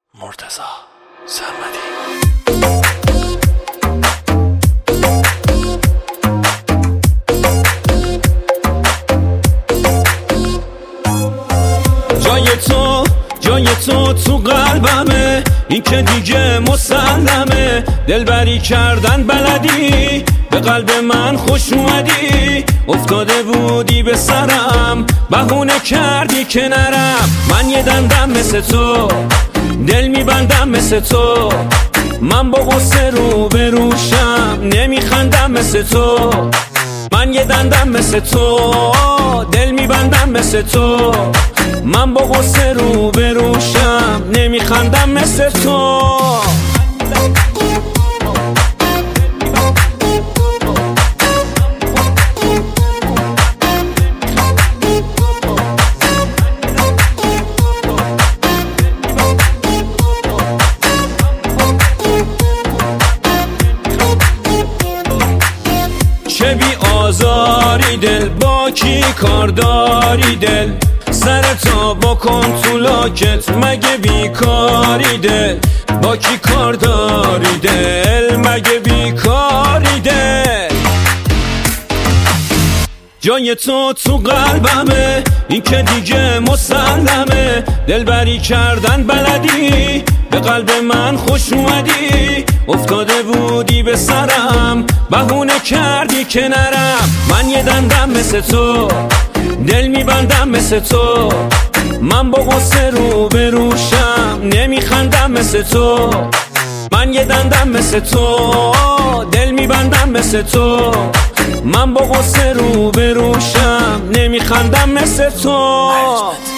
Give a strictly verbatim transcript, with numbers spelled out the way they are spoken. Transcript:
مرتضی صمدی. جای تو جای تو تو قلبمه، این که دیگه مسلمه. دلبری کردن بلدی، به قلب من خوش اومدی. افتاده بودی به سرم، بهونه کردی که نرم. من یه دندم مثل تو، دل میبندم مثل تو. من با غصه رو به روشم، نمیخندم مثل تو. من یه دندم مثل تو، دل میبندم مثل تو. من با غصه رو به روشم، نمیخندم مثل تو. چه بی آزاری دل، با کی کار داری دل؟ سرتا بکن تو لاکت، مگه بیکاری دل؟ با کی کار داری دل، مگه بیکاری دل؟ جای تو تو قلبمه، این که دیگه مسلمه. دلبری کردن بلدی، به قلب من خوش اومدی. افتاده بودی به سرم، بهونه کردی که نرم. من یه دندم مثل تو، دل میبندم مثل تو. من با غصه رو به روشم، نمیخندم مثل تو. من یه دندم مثل تو، دل میبندم مثل تو. من با غصه رو به روشم، نمیخندم مثل تو.